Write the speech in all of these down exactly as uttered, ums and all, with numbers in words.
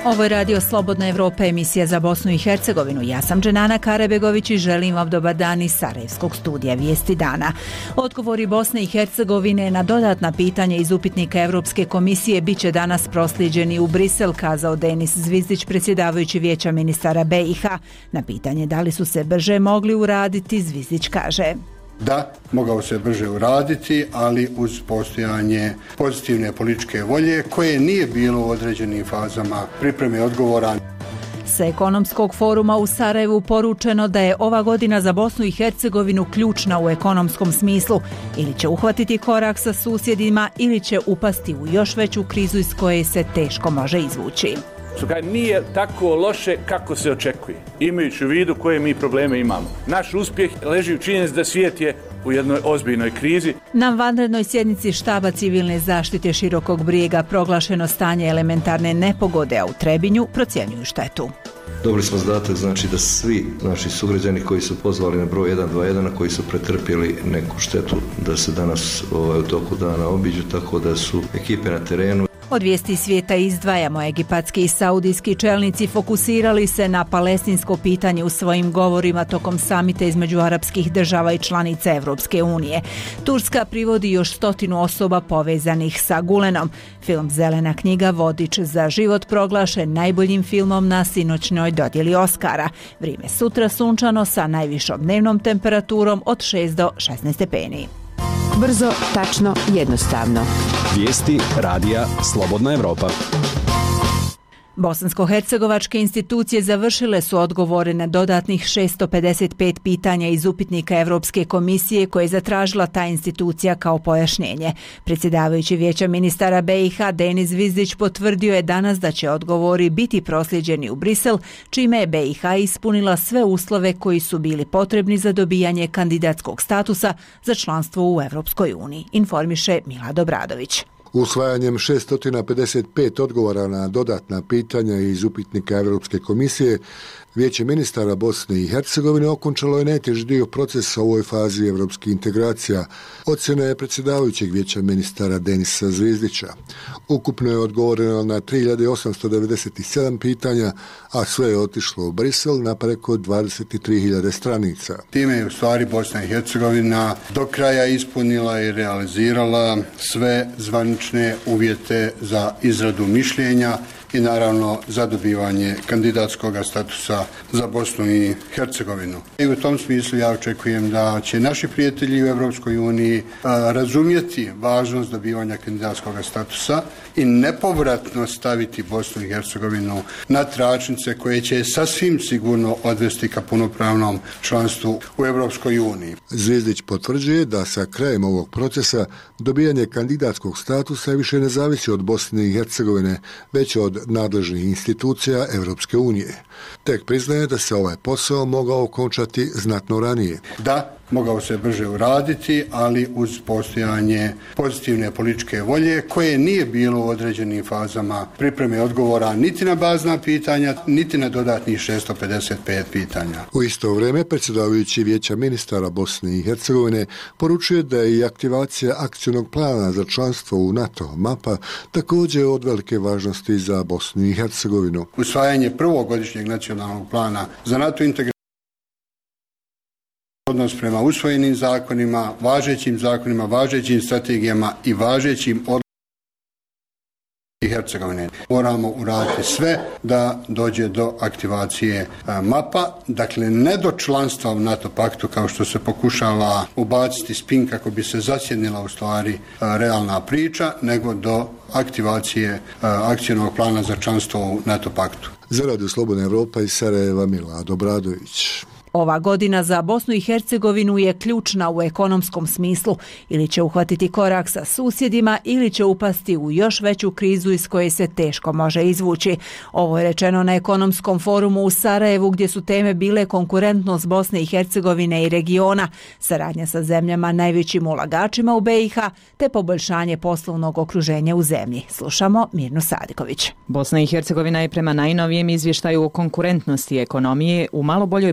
Ovo je Radio Slobodna Evropa, emisija za Bosnu i Hercegovinu. Ja sam Dženana Karabegović i želim vam dobar dan iz Sarajevskog studija Vijesti dana. Odgovori Bosne i Hercegovine na dodatna pitanja iz upitnika Evropske komisije bit će danas proslijeđeni u Brisel, kazao Denis Zvizdić, predsjedavajući Vijeća ministara B i H. Na pitanje da li su se brže mogli uraditi, Zvizdić kaže: Da, mogao se brže uraditi, ali uz postojanje pozitivne političke volje koje nije bilo u određenim fazama pripreme odgovora. Sa ekonomskog foruma u Sarajevu poručeno da je ova godina za Bosnu i Hercegovinu ključna u ekonomskom smislu. Ili će uhvatiti korak sa susjedima ili će upasti u još veću krizu iz koje se teško može izvući. Nije tako loše kako se očekuje, imajući u vidu koje mi probleme imamo. Naš uspjeh leži u činjenici da svijet je u jednoj ozbiljnoj krizi. Na vanrednoj sjednici štaba civilne zaštite Širokog Brijega proglašeno stanje elementarne nepogode, a u Trebinju procjenjuju štetu. Dobili smo zadatak, znači da svi naši sugrađani koji su pozvali na broj jedan dva jedan, koji su pretrpjeli neku štetu, da se danas ovaj, u toku dana obiđu, tako da su ekipe na terenu. Od vijesti svijeta izdvajamo. Egipatski i saudijski čelnici fokusirali se na palestinsko pitanje u svojim govorima tokom samita između arapskih država i članica Evropske unije. Turska privodi još stotinu osoba povezanih sa Gulenom. Film Zelena knjiga vodič za život proglašen najboljim filmom na sinoćnoj dodjeli Oskara. Vrijeme sutra sunčano sa najvišom dnevnom temperaturom od šest do šesnaest stepeni. Brzo, tačno, jednostavno. Vijesti radija Slobodna Evropa. Bosansko-hercegovačke institucije završile su odgovore na dodatnih šesto pedeset pet pitanja iz upitnika Evropske komisije koje je zatražila ta institucija kao pojašnjenje. Predsjedavajući Vijeća ministara B i H Denis Zvizdić potvrdio je danas da će odgovori biti proslijeđeni u Brisel, čime je B i H ispunila sve uslove koji su bili potrebni za dobijanje kandidatskog statusa za članstvo u Evropskoj uniji, informiše Milad Obradović. Usvajanjem šesto pedeset pet odgovora na dodatna pitanja iz upitnika Evropske komisije, Vijeće ministara Bosne i Hercegovine okončalo je najteži dio procesa u ovoj fazi evropskih integracija. Ocjena je predsjedavajućeg Vijeća ministara Denisa Zvizdića. Ukupno je odgovoreno na tri hiljade osamsto devedeset sedam pitanja, a sve je otišlo u Brisel na preko dvadeset tri hiljade stranica. Time je u stvari Bosna i Hercegovina do kraja ispunila i realizirala sve zvanične uvjete za izradu mišljenja i naravno za dobivanje kandidatskog statusa za Bosnu i Hercegovinu. I u tom smislu ja očekujem da će naši prijatelji u Evropskoj uniji razumjeti važnost dobivanja kandidatskog statusa i nepovratno staviti Bosnu i Hercegovinu na tračnice koje će sasvim sigurno odvesti ka punopravnom članstvu u Evropskoj uniji. Zvizdić potvrđuje da sa krajem ovog procesa dobijanje kandidatskog statusa više ne zavisi od Bosne i Hercegovine, već od nadležnih institucija Evropske unije. Tek priznaje da se ovaj posao mogao okončati znatno ranije. Da, mogao se brže uraditi, ali uz postojanje pozitivne političke volje koje nije bilo u određenim fazama pripreme odgovora niti na bazna pitanja, niti na dodatnih šesto pedeset pet pitanja. U isto vrijeme predsjedavajući Vijeća ministara Bosne i Hercegovine poručuje da je i aktivacija akcionog plana za članstvo u NATO mapa također od velike važnosti za Bosnu i Hercegovinu. Usvajanje prvog godišnjeg nacionalnog plana za NATO integraciju, odnos prema usvojenim zakonima, važećim zakonima, važećim strategijama i važećim odlukama i Hercegovine. Moramo uraditi sve da dođe do aktivacije mapa, dakle ne do članstva u NATO paktu kao što se pokušava ubaciti spin kako bi se zasjenila u stvari realna priča, nego do aktivacije akcijnog plana za članstvo u NATO paktu. Za Radio Slobodna Evropa iz Sarajeva, Milad Obradović. Ova godina za Bosnu i Hercegovinu je ključna u ekonomskom smislu. Ili će uhvatiti korak sa susjedima ili će upasti u još veću krizu iz koje se teško može izvući. Ovo je rečeno na ekonomskom forumu u Sarajevu gdje su teme bile konkurentnost Bosne i Hercegovine i regiona, saradnja sa zemljama najvećim ulagačima u B i H te poboljšanje poslovnog okruženja u zemlji. Slušamo Mirnu Sadiković. Bosna i Hercegovina je prema najnovijem izvještaju o konkurentnosti ekonomije u malo boljoj poziciji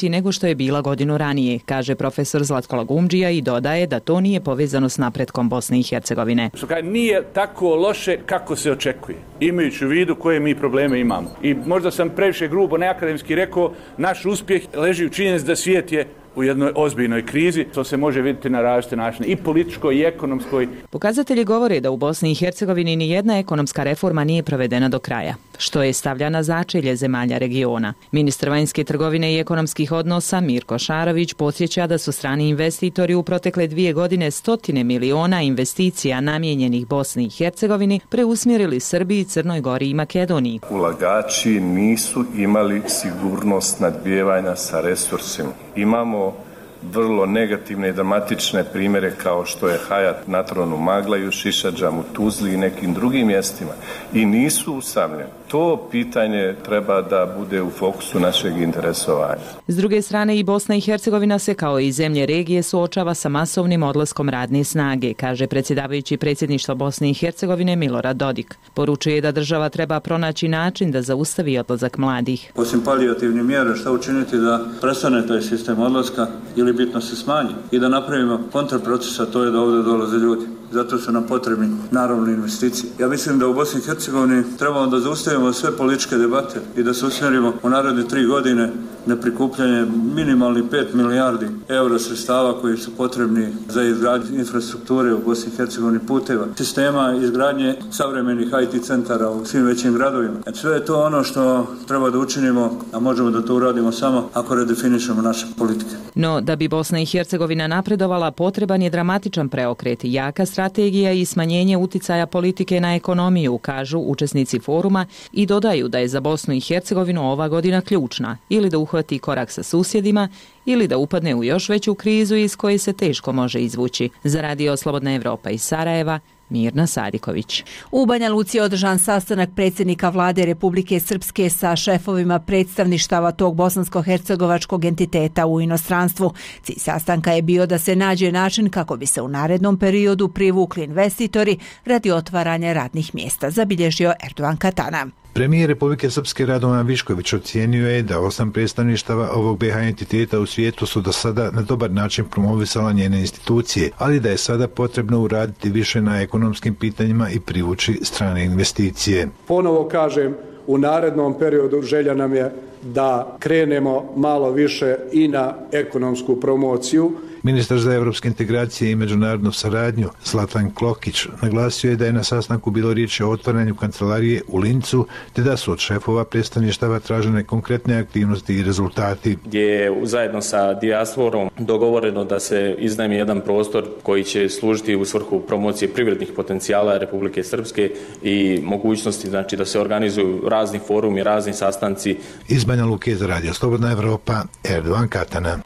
situaciji nego što je bila godinu ranije, kaže profesor Zlatko Lagumdžija i dodaje da to nije povezano s napretkom Bosne i Hercegovine. Nije tako loše kako se očekuje, imajući u vidu koje mi probleme imamo. I možda sam previše grubo neakademski rekao, naš uspjeh leži u činjenici da svijet je u jednoj ozbiljnoj krizi, to se može vidjeti na različite načine, i političkoj i ekonomskoj. Pokazatelji govore da u Bosni i Hercegovini ni jedna ekonomska reforma nije provedena do kraja, što je stavlja na začelje zemalja regiona. Ministar vanjske trgovine i ekonomskih odnosa Mirko Šarović podsjeća da su strani investitori u protekle dvije godine stotine miliona investicija namijenjenih Bosni i Hercegovini preusmjerili Srbiji, Crnoj Gori i Makedoniji. Ulagači nisu imali sigurnost nadbijevanja sa resursima. Imamo vrlo negativne i dramatične primjere kao što je Hayat na Tronu Maglaju, Šišadžam u Tuzli i nekim drugim mjestima i nisu usamljeni. To pitanje treba da bude u fokusu našeg interesovanja. S druge strane, i Bosna i Hercegovina se kao i zemlje regije suočava sa masovnim odlaskom radne snage, kaže predsjedavajući predsjedništva Bosne i Hercegovine Milorad Dodik. Poručuje da država treba pronaći način da zaustavi odlazak mladih. Osim palijativnih mjera, šta učiniti da prestane taj sistem odlaska ili bitno se smanji i da napravimo kontraproces, a to je da ovdje dolaze ljudi. Zato su nam potrebni naravno investicije. Ja mislim da u Bosni i Hercegovini trebamo da zaustavimo sve političke debate i da se usmjerimo u naredne tri godine na prikupljanje minimalnih pet milijardi eura sredstava koji su potrebni za izgradnju infrastrukture u Bosni i Hercegovini, puteva, sistema izgradnje savremenih I T centara u svim većim gradovima. Sve je to ono što treba da učinimo, a možemo da to uradimo samo ako redefinišemo naše politike. No, da bi Bosna i Hercegovina napredovala, potreban je dramatičan preokret, jaka strategija i smanjenje uticaja politike na ekonomiju, kažu učesnici foruma i dodaju da je za Bosnu i Hercegovinu ova godina ključna, ili da uhvati korak sa susjedima ili da upadne u još veću krizu iz koje se teško može izvući. Za Radio Slobodna Evropa iz Sarajeva, Mirna Sadiković. U Banja Luci je održan sastanak predsjednika vlade Republike Srpske sa šefovima predstavništava tog bosansko-hercegovačkog entiteta u inostranstvu. Cilj sastanka je bio da se nađe način kako bi se u narednom periodu privukli investitori radi otvaranja radnih mjesta, zabilježio Erdogan Katana. Premijer Republike Srpske Radovan Višković ocijenio je da osam predstavništava ovog B H entiteta u svijetu su do sada na dobar način promovisala njene institucije, ali da je sada potrebno uraditi više na ekonomskim pitanjima i privući strane investicije. Ponovo kažem, u narednom periodu želja nam je da krenemo malo više i na ekonomsku promociju. Ministar za evropske integracije i međunarodnu saradnju Zlatan Klokić naglasio je da je na sastanku bilo riječ o otvaranju kancelarije u Lincu, te da su od šefova predstavništava tražene konkretne aktivnosti i rezultati. Gdje je zajedno sa dijasporom dogovoreno da se iznajmi jedan prostor koji će služiti u svrhu promocije privrednih potencijala Republike Srpske i mogućnosti, znači, da se organizuju razni forumi, razni sastanci. Iz Banja Luke za Radio Slobodna Evropa, Erdogan Katana.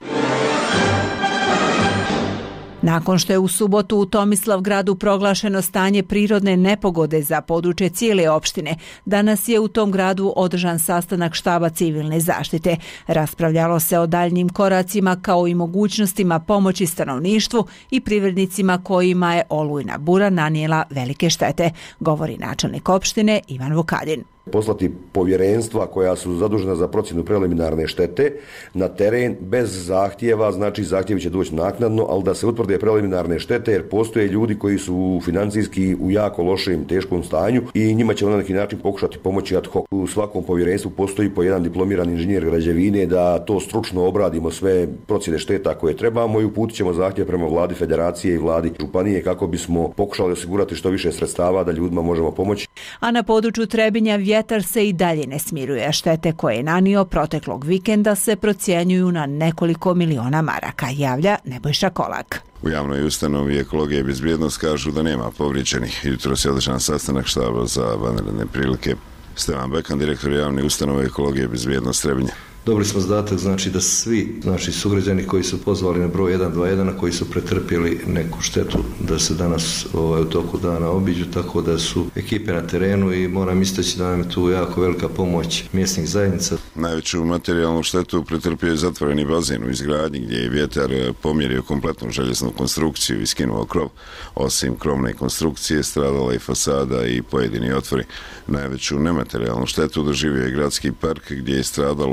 Nakon što je u subotu u Tomislavgradu proglašeno stanje prirodne nepogode za područje cijele opštine, danas je u tom gradu održan sastanak štaba civilne zaštite. Raspravljalo se o daljnjim koracima kao i mogućnostima pomoći stanovništvu i privrednicima kojima je olujna bura nanijela velike štete, govori načelnik opštine Ivan Vukadin. Poslati povjerenstva koja su zadužena za procjenu preliminarne štete na teren bez zahtjeva, znači zahtjevi će doći naknadno, ali da se utvrde preliminarne štete jer postoje ljudi koji su financijski u jako lošem, teškom stanju i njima će na neki način pokušati pomoći ad hoc. U svakom povjerenstvu postoji po jedan diplomirani inženjer građevine da to stručno obradimo sve procjene šteta koje trebamo i uputit ćemo zahtjev prema vladi federacije i vladi županije kako bismo pokušali osigurati što više sredstava da ljudima možemo pomoći. A na području Trebinja vjetar se i dalje ne smiruje. Štete koje je nanio proteklog vikenda se procjenjuju na nekoliko miliona maraka, javlja Nebojša Kolak. U javnoj ustanovi Ekologija i bezbjednost kažu da nema povrijeđenih. Jutros je održan sastanak štaba za vanredne prilike. Stevan Bekan, direktor javne ustanove Ekologija i bezbjednost Trebinja. Dobili smo zadatak, znači da svi naši sugrađani koji su pozvali na broj jedan dva jedan, koji su pretrpjeli neku štetu, da se danas ovaj, u toku dana obiđu, tako da su ekipe na terenu i moram istaći da nam je tu jako velika pomoć mjesnih zajednica. Najveću materijalnu štetu pretrpio je zatvoreni bazen u izgradnji gdje je vjetar pomjerio kompletnu željeznu konstrukciju i skinuo krov. Osim krovne konstrukcije stradala i fasada i pojedini otvori. Najveću nematerijalnu štetu doživio je gradski park gdje je stradalo osam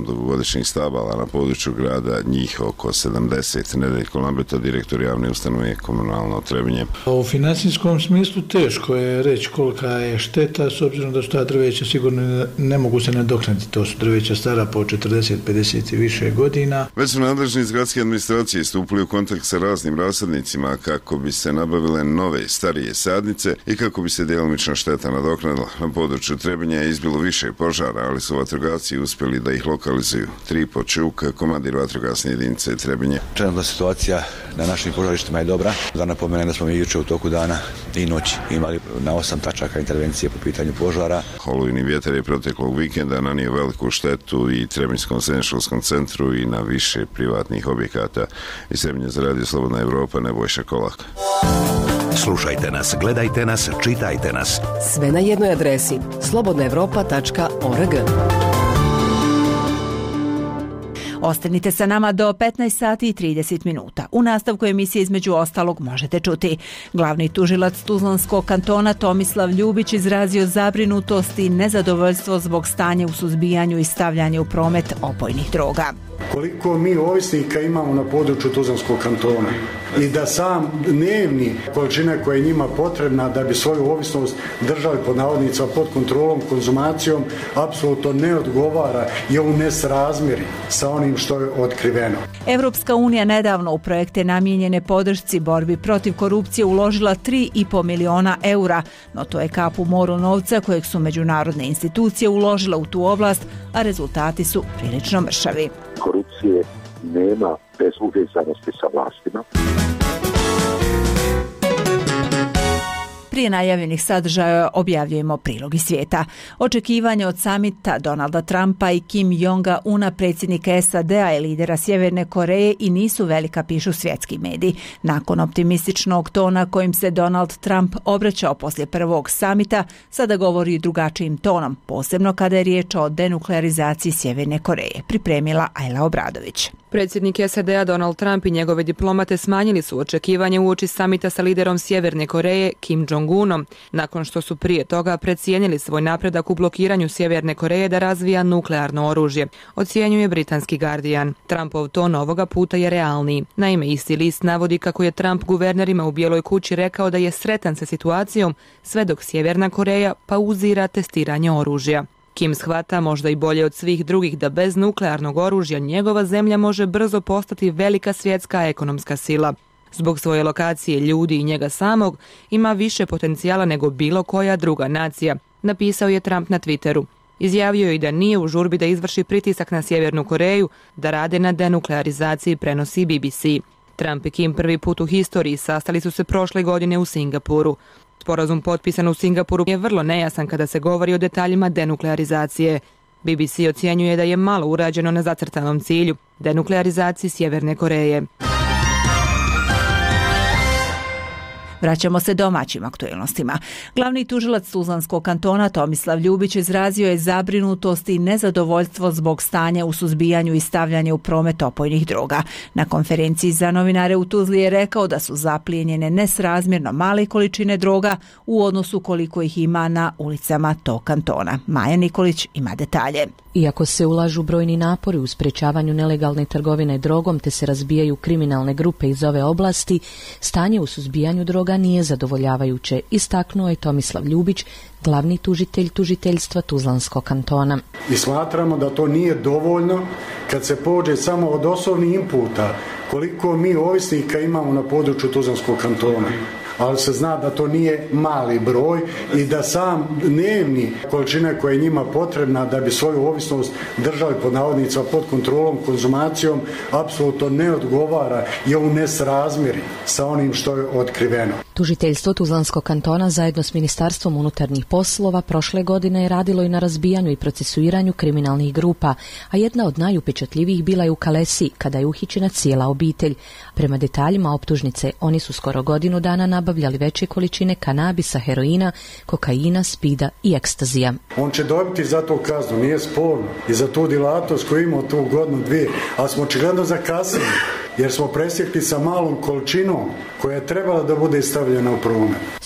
dugogodišnjih stabala na području grada, njih oko sedamdeset. Nedeljko Lambeta, direktor javne ustanove Komunalno Trebinje. U financijskom smislu teško je reći kolika je šteta, s obzirom da su ta drveća sigurno ne mogu se nadoknaditi. To su drveća stara po četrdeset pedeset i više godina. Već su nadležni iz gradske administracije stupili u kontakt sa raznim rasadnicima kako bi se nabavile nove, starije sadnice i kako bi se djelomična šteta nadoknadila. Na području Trebinja je izbilo više požara, ali su vatrogasci uspjeli da ih lokalizuju. Tripo Čuk, komandir vatrogasne jedinice Trebinje. Trenutna situacija na našim požarištima je dobra. Da napomenem da smo mi jučer u toku dana i noći imali na osam tačaka intervencije po pitanju požara. Olujni vjetar je proteklog vikenda nanio veliku štetu i Trebinjskom srednjoškolskom centru i na više privatnih objekata. Iz Trebinja za Radio Slobodna Evropa, Nebojša Kolak. Slušajte nas, gledajte nas, čitajte nas. Sve na jednoj adresi slobodna evropa tačka org. Ostanite sa nama do petnaest sati i trideset minuta. U nastavku emisije između ostalog možete čuti. Glavni tužilac Tuzlanskog kantona Tomislav Ljubić izrazio zabrinutost i nezadovoljstvo zbog stanja u suzbijanju i stavljanju u promet opojnih droga. Koliko mi ovisnika imamo na području Tuzlanskog kantona i da sam dnevni količina koja je njima potrebna da bi svoju ovisnost držali pod navodnicima pod kontrolom, konzumacijom, apsolutno ne odgovara, je u nesrazmjeri sa onim što je otkriveno. Evropska unija nedavno u projekte namijenjene podršci borbi protiv korupcije uložila tri i po miliona eura, no to je kap u moru novca kojeg su međunarodne institucije uložile u tu oblast, a rezultati su prilično mršavi. Korupcije nema bez uvezanosti sa vlastima. Prije najavljenih sadržaja objavljujemo prilog iz svijeta. Očekivanje od samita Donalda Trumpa i Kim Jonga-una, predsjednika S A D-a i lidera Sjeverne Koreje, i nisu velika, pišu svjetski mediji. Nakon optimističnog tona kojim se Donald Trump obraćao poslije prvog samita, sada govori drugačijim tonom, posebno kada je riječ o denuklearizaciji Sjeverne Koreje, pripremila Ajla Obradović. Predsjednik S A D-a Donald Trump i njegove diplomate smanjili su očekivanje uoči samita sa liderom Sjeverne Koreje Kim Jong-unom, nakon što su prije toga precijenili svoj napredak u blokiranju Sjeverne Koreje da razvija nuklearno oružje, ocjenjuje britanski Guardian. Trumpov ton ovoga puta je realniji. Naime, isti list navodi kako je Trump guvernerima u Bijeloj kući rekao da je sretan sa situacijom sve dok Sjeverna Koreja pauzira testiranje oružja. Kim shvata možda i bolje od svih drugih da bez nuklearnog oružja njegova zemlja može brzo postati velika svjetska ekonomska sila. Zbog svoje lokacije, ljudi i njega samog ima više potencijala nego bilo koja druga nacija, napisao je Trump na Twitteru. Izjavio je i da nije u žurbi da izvrši pritisak na Sjevernu Koreju da rade na denuklearizaciji, prenosi B B C. Trump i Kim prvi put u historiji sastali su se prošle godine u Singapuru. Sporazum potpisan u Singapuru je vrlo nejasan kada se govori o detaljima denuklearizacije. B B C ocjenjuje da je malo urađeno na zacrtanom cilju, denuklearizaciji Sjeverne Koreje. Vraćamo se domaćim aktualnostima. Glavni tužilac Tuzlanskog kantona Tomislav Ljubić izrazio je zabrinutost i nezadovoljstvo zbog stanja u suzbijanju i stavljanju u promet opojnih droga. Na konferenciji za novinare u Tuzli je rekao da su zaplijenjene nesrazmjerno male količine droga u odnosu koliko ih ima na ulicama tog kantona. Maja Nikolić ima detalje. Iako se ulažu brojni napori u sprečavanju nelegalne trgovine drogom te se razbijaju kriminalne grupe iz ove oblasti, stanje u suzbijanju droga nije zadovoljavajuće, istaknuo je Tomislav Ljubić, glavni tužitelj tužiteljstva Tuzlanskog kantona. I smatramo da to nije dovoljno kad se pođe samo od osnovnih inputa koliko mi ovisnika imamo na području Tuzlanskog kantona. Ali se zna da to nije mali broj i da sam dnevni količina koja je njima potrebna da bi svoju ovisnost držali pod navodnicima pod kontrolom, konzumacijom, apsolutno ne odgovara, je u nesrazmjeri sa onim što je otkriveno. Tužiteljstvo Tuzlanskog kantona zajedno s Ministarstvom unutarnjih poslova prošle godine je radilo i na razbijanju i procesuiranju kriminalnih grupa, a jedna od najupečatljivijih bila je u Kalesi, kada je uhićena cijela obitelj. Prema detaljima optužnice, oni su skoro godinu dana nabavljali veće količine kanabisa, heroina, kokaina, spida i ekstazija. On će dobiti za to kaznu, nije sporno, i za tu djelatnost koju imao tu godinu dvije, ali smo očigledno zakasnili, jer smo presjekli sa malom količinom koja je trebala da bude stavljena u promet.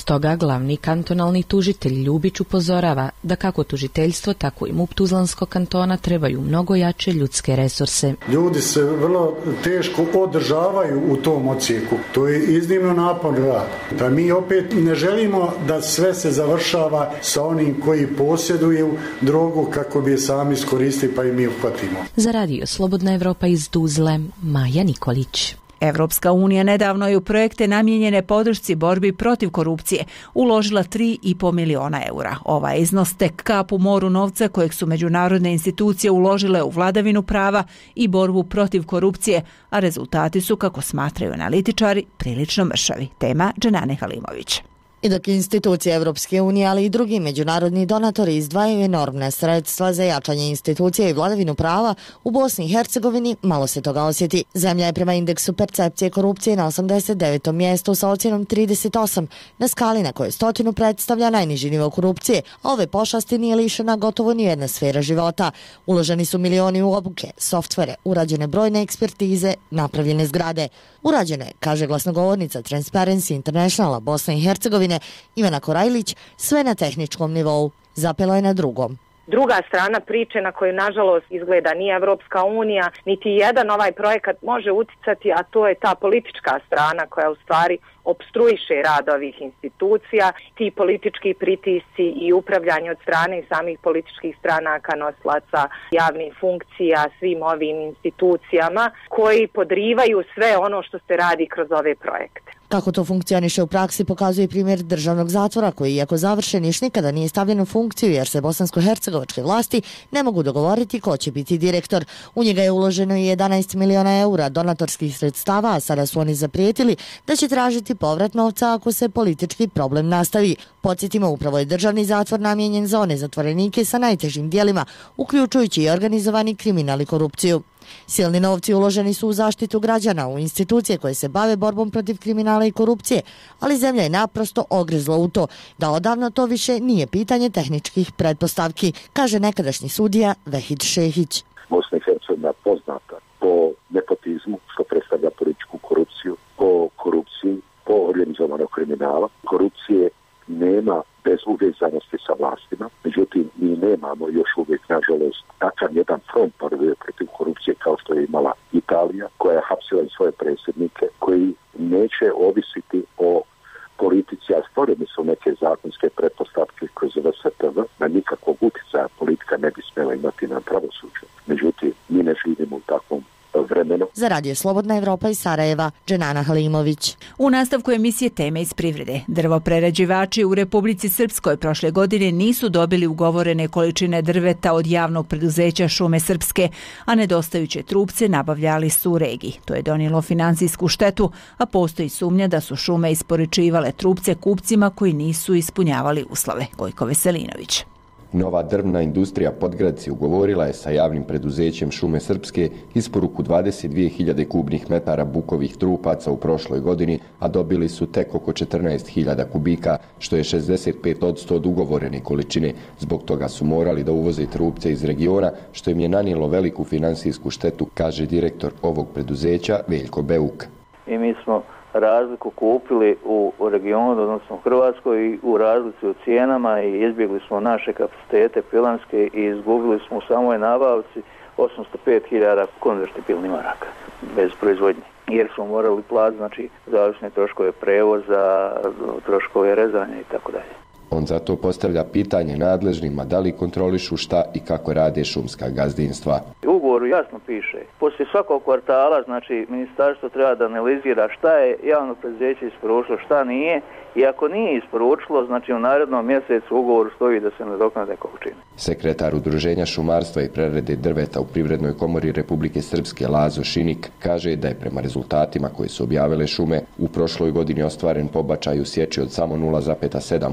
Stoga glavni kantonalni tužitelj Ljubić upozorava da kako tužiteljstvo, tako i MUP Tuzlanskog kantona trebaju mnogo jače ljudske resurse. Ljudi se vrlo teško održavaju u tom odsjeku. To je iznimno naporno rad. Da mi opet ne želimo da sve se završava sa onim koji posjeduju drogu kako bi je sami iskoristili pa i mi uhvatimo. Za radio Slobodna Evropa iz Tuzle, Maja Nikolić. Evropska unija nedavno je u projekte namijenjene podršci borbi protiv korupcije uložila tri i po miliona eura. Ovaj iznos tek kap u moru novca kojeg su međunarodne institucije uložile u vladavinu prava i borbu protiv korupcije, a rezultati su, kako smatraju analitičari, prilično mršavi. Tema Dženane Halimović. I dok institucije Evropske unije, ali i drugi međunarodni donatori izdvajaju enormne sredstva za jačanje institucija i vladavinu prava, u Bosni i Hercegovini malo se toga osjeti. Zemlja je prema indeksu percepcije korupcije na osamdeset devetom mjestu sa ocjenom trideset osam, na skali na kojoj stotinu predstavlja najniži nivo korupcije, a ove pošasti nije lišena gotovo ni jedna sfera života. Uloženi su milioni u obuke, softvere, urađene brojne ekspertize, napravljene zgrade. Urađeno je, kaže glasnogovornica Transparency Internationala Bosne i Hercegovine Ivana Korajlić, sve na tehničkom nivou. Zapelo je na drugom. Druga strana priče na koju nažalost izgleda ni Evropska unija, niti jedan ovaj projekat može uticati, a to je ta politička strana koja u stvari opstruiše rad ovih institucija, ti politički pritisci i upravljanje od strane samih političkih stranaka, nosilaca javnih funkcija svim ovim institucijama koji podrivaju sve ono što se radi kroz ove projekte. Kako to funkcioniše u praksi pokazuje primjer državnog zatvora koji, iako završen, još nikada nije stavljen u funkciju jer se bosansko-hercegovačke vlasti ne mogu dogovoriti ko će biti direktor. U njega je uloženo i jedanaest miliona eura donatorskih sredstava, a sada su oni zaprijetili da će tražiti povrat novca ako se politički problem nastavi. Podsjetimo, upravo je državni zatvor namijenjen za one zatvorenike sa najtežim dijelima, uključujući i organizovani kriminal i korupciju. Silni novci uloženi su u zaštitu građana, u institucije koje se bave borbom protiv kriminala i korupcije, ali zemlja je naprosto ogrezla u to da odavno to više nije pitanje tehničkih pretpostavki, kaže nekadašnji sudija Vehid Šehić. Bosna i Hercegovina poznata po nepotizmu, što predstavlja političku korupciju, po korupciji, po organizovanog kriminala. Korupcije nema bez uvezanosti sa vlastima, međutim mi nemamo još uvijek, nažalost, takav jedan front protiv korupcije kao što je imala Italija, koja je hapsila i svoje predsjednike, koji neće ovisiti o politici, a stvorene su neke zakonske pretpostavke kroz V S T V, na nikakvog utjecaja politika ne bi smjela imati na pravosuđe. Međutim, mi ne živimo u takvom vremenu. Za radio Slobodna Evropa iz Sarajeva, Dženana Halimović. U nastavku emisije Teme iz privrede. Drvoprerađivači u Republici Srpskoj prošle godine nisu dobili ugovorene količine drveta od javnog preduzeća Šume Srpske, a nedostajuće trupce nabavljali su u regiji. To je donijelo finansijsku štetu, a postoji sumnja da su šume isporučivale trupce kupcima koji nisu ispunjavali uslove. Gojko Veselinović. Nova drvna industrija Podgradci ugovorila je sa javnim preduzećem Šume Srpske isporuku dvadeset dvije hiljade kubnih metara bukovih trupaca u prošloj godini, a dobili su tek oko četrnaest hiljada kubika, što je šezdeset pet posto od ugovorene količine. Zbog toga su morali da uvoze trupce iz regiona, što im je nanijelo veliku finansijsku štetu, kaže direktor ovog preduzeća Veljko Beuk. I mi smo razliku kupili u regionu, odnosno u Hrvatskoj, i u razlici u cijenama i izbjegli smo naše kapacitete pilanske i izgubili smo u samoj nabavci osamsto pet hiljada konvertibilnih maraka bez proizvodnje. Jer smo morali platiti, znači, zavisne troškove prevoza, troškove rezanja i tako dalje. On zato postavlja pitanje nadležnima da li kontrolišu šta i kako rade šumska gazdinstva. U ugovoru jasno piše, poslije svakog kvartala, znači, ministarstvo treba da analizira šta je javno preduzeće isporučilo, šta nije, i ako nije isporučilo, znači u narednom mjesecu u ugovoru stoji da se nadoknade količine. Sekretar Udruženja šumarstva i prerade drveta u Privrednoj komori Republike Srpske Lazo Šinik kaže da je prema rezultatima koje su objavile šume u prošloj godini ostvaren pobačaj u sječi od samo nula zarez sedam posto,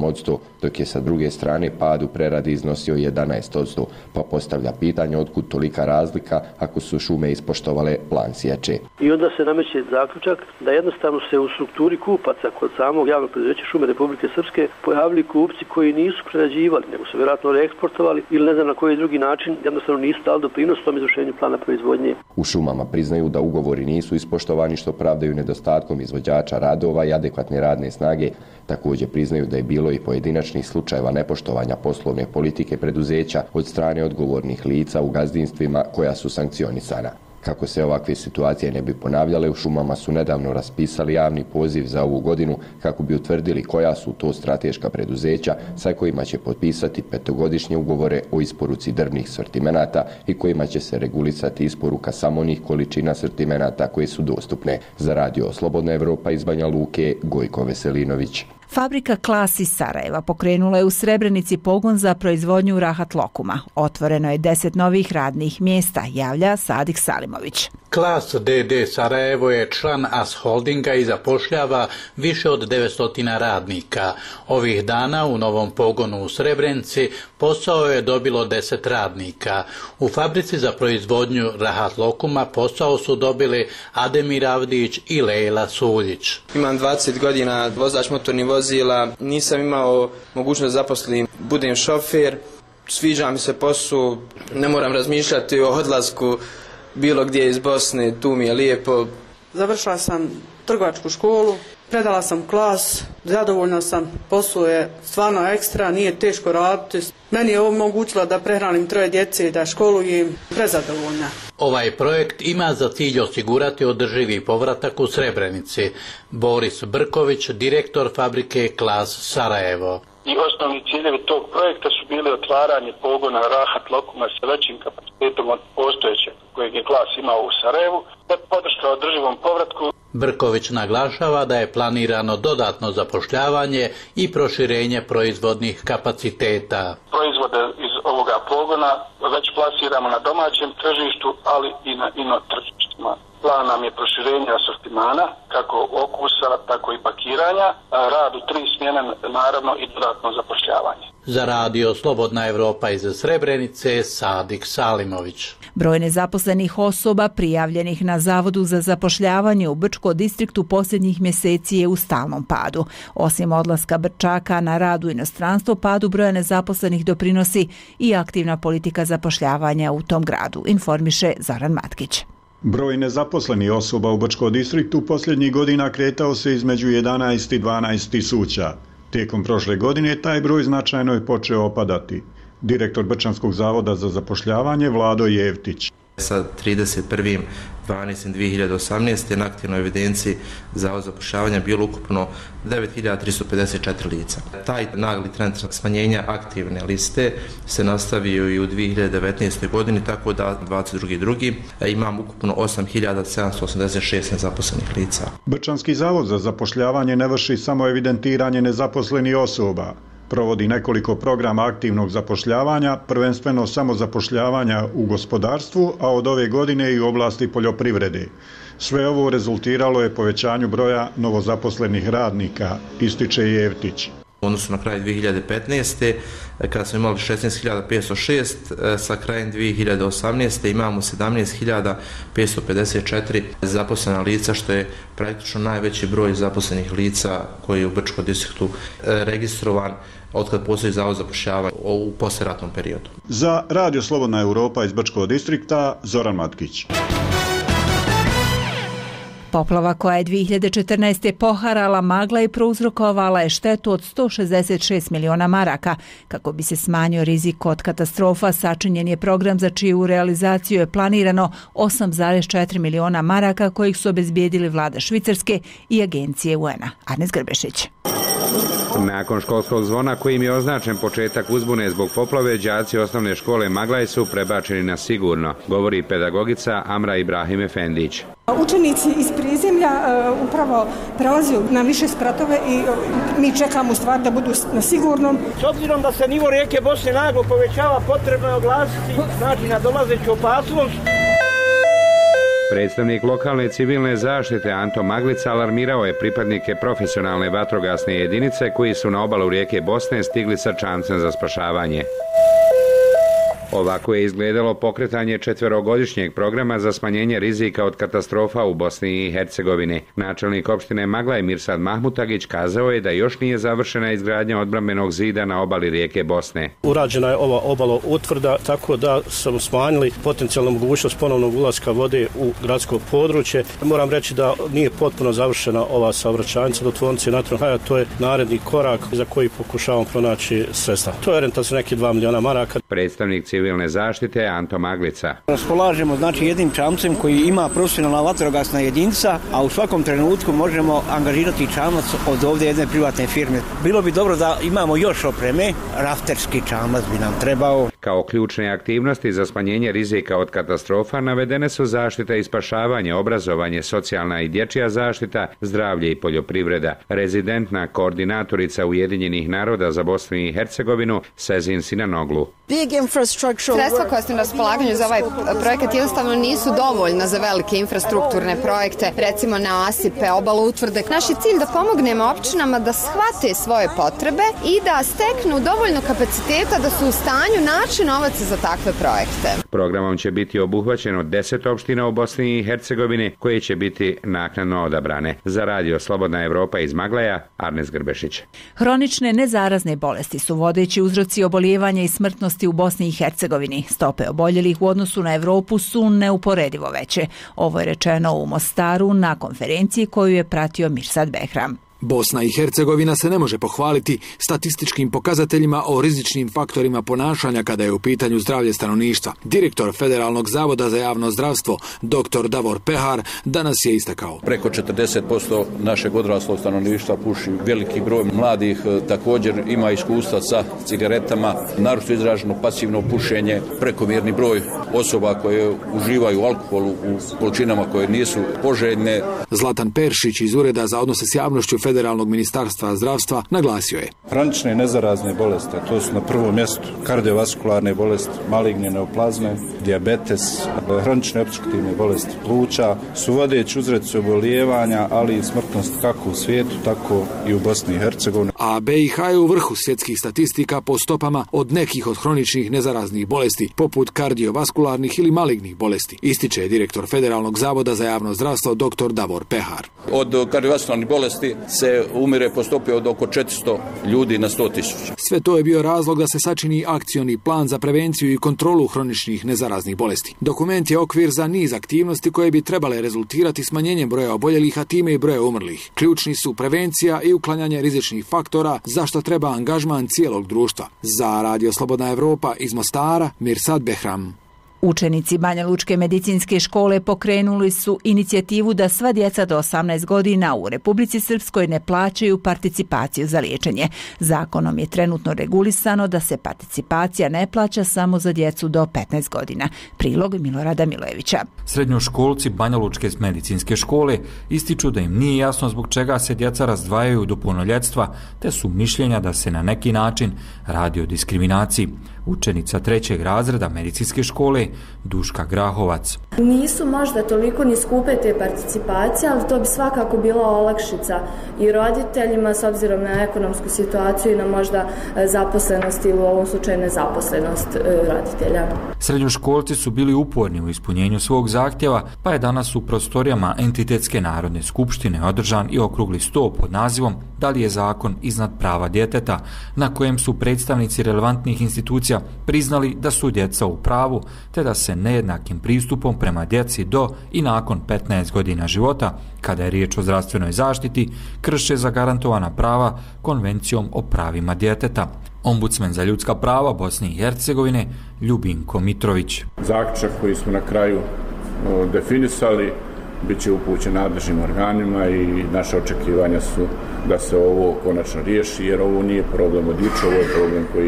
dok je sa druge strane pad u preradi iznosio jedanaest posto, pa postavlja pitanje otkud tolika razlika ako su šume ispoštovale plan sječe. I onda se nameće zaključak da jednostavno se u strukturi kupaca kod samog javnog preduzeća Šume Republike Srpske pojavili kupci koji nisu prerađivali, nego su vjerojatno reeksportovali ili ne znam na koji drugi način, jednostavno nisu dali doprinos tom izvršenju plana proizvodnje. U šumama priznaju da ugovori nisu ispoštovani, što pravdaju nedostatkom izvođača radova i adekvatne radne snage. Također priznaju da je bilo i pojedinačnih slučajeva nepoštovanja poslovne politike preduzeća od strane odgovornih lica u gazdinstvima koja su sankcionisana. Kako se ovakve situacije ne bi ponavljale, u šumama su nedavno raspisali javni poziv za ovu godinu kako bi utvrdili koja su to strateška preduzeća sa kojima će potpisati petogodišnje ugovore o isporuci drvnih sortimenata i kojima će se regulisati isporuka samo onih količina sortimenata koje su dostupne. Za radio Slobodna Evropa iz Banja Luke, Gojko Veselinović. Fabrika Klas iz Sarajeva pokrenula je u Srebrenici pogon za proizvodnju rahat lokuma. Otvoreno je deset novih radnih mjesta, javlja Sadik Salimović. Klas D D Sarajevo je član A S Holdinga i zapošljava više od devetsto radnika. Ovih dana u novom pogonu u Srebrenici posao je dobilo deset radnika. U fabrici za proizvodnju rahat lokuma posao su dobili Ademir Avdić i Lejla Suljić. Imam dvadeset godina, vozač motornih vozila, nisam imao mogućnost da zaposlim, budem šofer, sviđa mi se posao, ne moram razmišljati o odlasku bilo gdje iz Bosne, tu mi je lijepo. Završila sam trgovačku školu, predala sam Klas, zadovoljna sam, posao je stvarno ekstra, nije teško raditi. Meni je omogućila da prehranim troje djece i da školujem, prezadovoljna. Ovaj projekt ima za cilj osigurati održivi povratak u Srebrenici. Boris Brković, direktor fabrike Klas Sarajevo. I osnovni ciljevi tog projekta su bili otvaranje pogona rahat lokuma sa većim kapacitetom od postojećeg kojeg je Klas imao u Sarajevu, te podrška održivom povratku. Brković naglašava da je planirano dodatno zapošljavanje i proširenje proizvodnih kapaciteta. Proizvode iz ovoga pogona već plasiramo na domaćem tržištu, ali i na ino tržištima. Plan nam je proširenje asortimana, kako okusa, tako i pakiranja, rad u tri smjene, naravno i dodatno zapošljavanje. Za radio Slobodna Evropa iz Srebrenice, Sadik Salimović. Broj nezaposlenih osoba prijavljenih na Zavodu za zapošljavanje u Brčko distriktu posljednjih mjeseci je u stalnom padu. Osim odlaska Brčaka na rad u inostranstvo, padu broja nezaposlenih doprinosi i aktivna politika zapošljavanja u tom gradu, informiše Zoran Matkić. Broj nezaposlenih osoba u Brčko distriktu posljednjih godina kretao se između jedanaest i dvanaest tisuća. Tijekom prošle godine taj broj značajno je počeo opadati. Direktor Brčanskog zavoda za zapošljavanje Vlado Jevtić. Sa trideset prvog dvanaestog dvije hiljade osamnaeste. na aktivnoj evidenciji Zavoda za zapošljavanje bilo ukupno devet hiljada tristo pedeset četiri lica. Taj nagli trend smanjenja aktivne liste se nastavio i u dvije hiljade devetnaestoj. godini, tako da dvadeset drugi drugi imam ukupno osam hiljada sedamsto osamdeset šest nezaposlenih lica. Brčanski zavod za zapošljavanje ne vrši samo evidentiranje nezaposlenih osoba. Provodi nekoliko programa aktivnog zapošljavanja, prvenstveno samozapošljavanja u gospodarstvu, a od ove godine i u oblasti poljoprivrede. Sve ovo rezultiralo je povećanju broja novozaposlenih radnika, ističe Jevtić. U odnosu na kraj dvije hiljade petnaeste. kada smo imali šesnaest hiljada petsto šest, sa krajem dvije hiljade osamnaeste. imamo sedamnaest hiljada petsto pedeset četiri zaposlena lica, što je praktično najveći broj zaposlenih lica koji je u Brčkom distriktu registrovan otkad postoji Zavod za zapošljavanje u poslijeratnom periodu. Za radio Slobodna Evropa iz Brčkog distrikta, Zoran Matkić. Poplava koja je dvije hiljade četrnaeste. poharala magla i prouzrokovala je štetu od sto šezdeset šest miliona maraka. Kako bi se smanjio rizik od katastrofa, sačinjen je program za čiju realizaciju je planirano osam zarez četiri miliona maraka kojih su obezbijedili vlada Švicarske i agencije U N-a. Arnes Grbešić. Nakon školskog zvona kojim je označen početak uzbune zbog poplave, đaci osnovne škole Maglaj su prebačeni na sigurno, govori pedagogica Amra Ibrahim Efendić. Učenici iz prizemlja uh, upravo prelaze na više spratove i uh, mi čekamo u stvari da budu na sigurnom. S obzirom da se nivo rijeke Bosne naglo povećava, potrebno je oglasiti znači na dolazeću opasnost. Predstavnik lokalne civilne zaštite Anto Maglica alarmirao je pripadnike profesionalne vatrogasne jedinice koji su na obalu rijeke Bosne stigli sa čamcem za spašavanje. Ovako je izgledalo pokretanje četverogodišnjeg programa za smanjenje rizika od katastrofa u Bosni i Hercegovini. Načelnik opštine Maglaj Mirsad Mahmutagić kazao je da još nije završena izgradnja odbrambenog zida na obali rijeke Bosne. Urađena je ova obalo utvrda, tako da smo smanjili potencijalnu mogućnost ponovnog ulaska vode u gradsko područje. Moram reći da nije potpuno završena ova saobraćajnica do tvornice Natron Haja, to je naredni korak za koji pokušavamo pronaći sredstva. To je orijentacija neki dva miliona maraka. Predstavnik civilne zaštite Anto Maglica. Raspolažemo znači jednim čamcem koji ima profesionalna vatrogasna jedinica, a u svakom trenutku možemo angažirati čamac od ovdje jedne privatne firme. Bilo bi dobro da imamo još opreme, rafterski čamac bi nam trebao. Kao ključne aktivnosti za smanjenje rizika od katastrofa navedene su zaštita i spašavanje, obrazovanje, socijalna i dječja zaštita, zdravlje i poljoprivreda. Rezidentna koordinatorica Ujedinjenih naroda za Bosnu i Hercegovinu Sezin Sinanoglu. Sredstva koja su na raspolaganju za ovaj projekat jednostavno nisu dovoljna za velike infrastrukturne projekte, recimo na nasipe, obalu utvrde. Naš je cilj da pomognemo općinama da shvate svoje potrebe i da steknu dovoljno kapaciteta da su u stanju naći novac za takve projekte. Programom će biti obuhvaćeno deset opština u Bosni i Hercegovini koje će biti naknadno odabrane. Za radio Slobodna Evropa iz Maglaja, Arnes Grbešić. Hronične nezarazne bolesti su vodeći uzroci obolijevanja i smrtnosti u Bosni i Hercegovini. Stope oboljelih u odnosu na Evropu su neuporedivo veće. Ovo je rečeno u Mostaru na konferenciji koju je pratio Mirsad Behram. Bosna i Hercegovina se ne može pohvaliti statističkim pokazateljima o rizičnim faktorima ponašanja kada je u pitanju zdravlje stanovništva. Direktor Federalnog zavoda za javno zdravstvo, doktor Davor Pehar, danas je istakao. Preko četrdeset posto našeg odraslog stanovništva puši, veliki broj mladih također ima iskustva sa cigaretama, naročito izraženo pasivno pušenje, prekomjerni broj osoba koje uživaju alkohol u količinama koje nisu poželjne. Zlatan Peršić iz Ureda za odnose s javnošću Federalnog ministarstva zdravstva naglasio je. Hronične nezarazne bolesti, to su na prvom mjestu kardiovaskularne bolesti, maligne neoplazme, dijabetes, hronične opstruktivne bolesti pluća, su vodeći uzroci obolijevanja, ali i smrtnost kako u svijetu, tako i u Bosni i Hercegovini. A B i H je u vrhu svjetskih statistika po stopama od nekih od hroničnih nezaraznih bolesti, poput kardiovaskularnih ili malignih bolesti, ističe direktor Federalnog zavoda za javno zdravstvo doktor Davor Pehar. Od kardiovaskularnih bolesti se umire po stopi od oko četiristo ljudi na sto tisuća. Sve to je bio razlog da se sačini akcioni plan za prevenciju i kontrolu hroničnih nezaraznih bolesti. Dokument je okvir za niz aktivnosti koje bi trebale rezultirati smanjenjem broja oboljelih, a time i broja umrlih. Ključni su prevencija i uklanjanje rizičnih faktora, za što treba angažman cijelog društva. Za Radio Slobodna Evropa iz Mostara, Mirsad Behram. Učenici Banja Lučke medicinske škole pokrenuli su inicijativu da sva djeca do osamnaest godina u Republici Srpskoj ne plaćaju participaciju za liječenje. Zakonom je trenutno regulisano da se participacija ne plaća samo za djecu do petnaest godina. Prilog Milorada Milojevića. Srednjoškolci Banja Lučke medicinske škole ističu da im nije jasno zbog čega se djeca razdvajaju do punoljetstva, te su mišljenja da se na neki način radi o diskriminaciji. Učenica trećeg razreda medicinske škole Duška Grahovac. Nisu možda toliko ni skupe te participacije, ali to bi svakako bila olakšica i roditeljima s obzirom na ekonomsku situaciju i na možda zaposlenost ili u ovom slučaju nezaposlenost roditelja. Srednjoškolci su bili uporni u ispunjenju svog zahtjeva, pa je danas u prostorijama Entitetske narodne skupštine održan i okrugli sto pod nazivom Da li je zakon iznad prava djeteta, na kojem su predstavnici relevantnih institucija priznali da su djeca u pravu, te da se nejednakim pristupom prema djeci do i nakon petnaest godina života, kada je riječ o zdravstvenoj zaštiti, krše zagarantovana prava Konvencijom o pravima djeteta. Ombudsman za ljudska prava Bosne i Hercegovine Ljubinko Mitrović. Zaključak koji smo na kraju o, definisali bit će upućen nadležnim organima i naše očekivanja su da se ovo konačno riješi, jer ovo nije problem od jučer, ovo je problem koji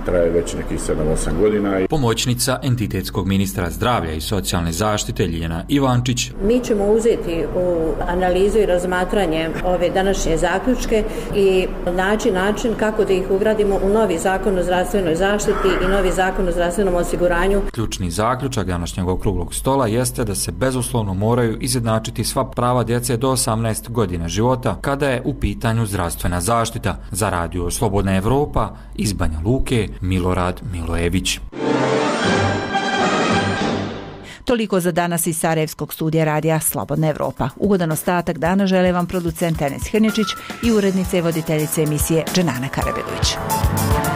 traje već nekih sedam osam godina. Pomoćnica entitetskog ministra zdravlja i socijalne zaštite Ljiljana Ivančić. Mi ćemo uzeti u analizu i razmatranje ove današnje zaključke i naći način kako da ih ugradimo u novi zakon o zdravstvenoj zaštiti i novi zakon o zdravstvenom osiguranju. Ključni zaključak današnjeg okruglog stola jeste da se bezuslovno moraju izjednačiti sva prava djece do osamnaeste godine života kada je u pitanju zdravstvena zaštita. Za radio Slobodna Evropa iz Banja Luke, Milorad Milojević. Toliko za danas iz Sarajevskog studija radija Slobodna Evropa. Ugodan ostatak dana žele vam producent Enes Hrnječić i urednica i voditeljica emisije Dženana Karabegović.